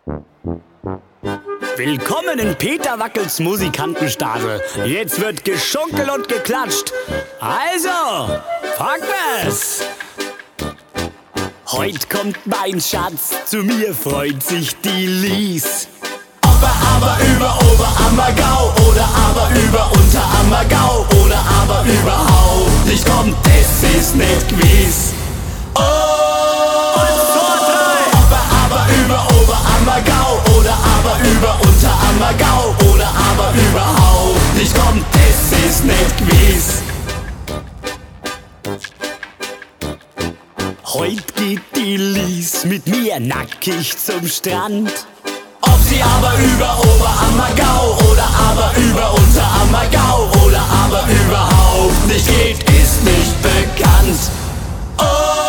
Willkommen in Peter Wackels Musikantenstadel. Jetzt wird geschunkelt und geklatscht. Also, Fragwas! Heut kommt mein Schatz, zu mir freut sich die Lies. Ob er aber über Oberammergau oder aber über Unterammergau oder aber überhaupt nicht kommt, es ist nicht gewiss. Oh! Ob er aber über Oberammergau oder aber über Unterammergau oder aber überhaupt nicht kommt, es ist nicht gewiss. Heut geht die Lies mit mir nackig zum Strand. Ob sie aber über Oberammergau oder aber über Unterammergau oder aber überhaupt nicht geht, ist nicht bekannt. Oh!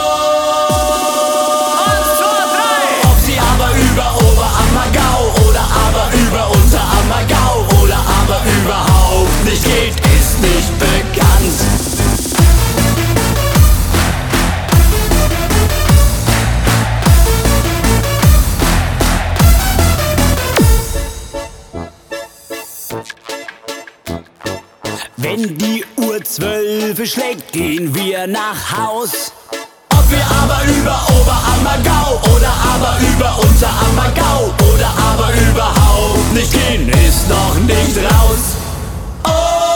Ob sie aber über Oberammergau oder aber über Unterammergau oder aber überhaupt nicht geht, ist nicht bekannt. Wenn die Uhr 12 schlägt, gehen wir nach Haus. Ob wir aber über Oberammergau oder aber über Unterammergau oder aber überhaupt nicht gehen, ist noch nicht raus. Oh!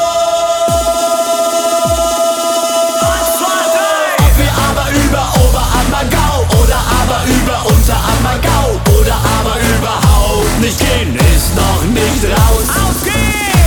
Ob wir aber über Oberammergau oder aber über Unterammergau oder aber überhaupt nicht gehen, ist noch nicht raus. Auf geht's!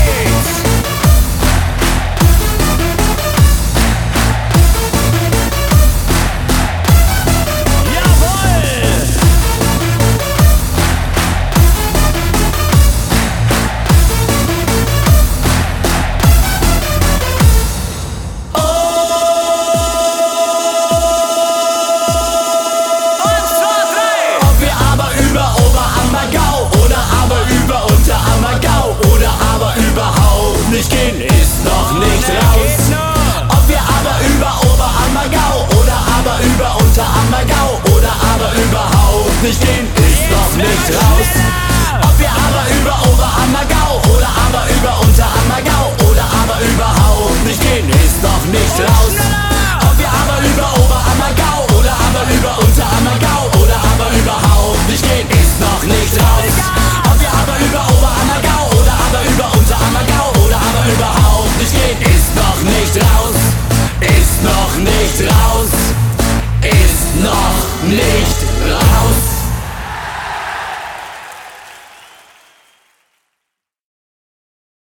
Nicht gehen, ist noch nicht raus. Ob wir aber über Oberammergau oder aber über Unterammergau oder aber überhaupt nicht gehen, ist noch nicht raus. Ob wir aber über Oberammergau oder aber über Unterammergau oder aber überhaupt nicht gehen, ist noch nicht raus. Ob wir aber über Oberammergau oder aber über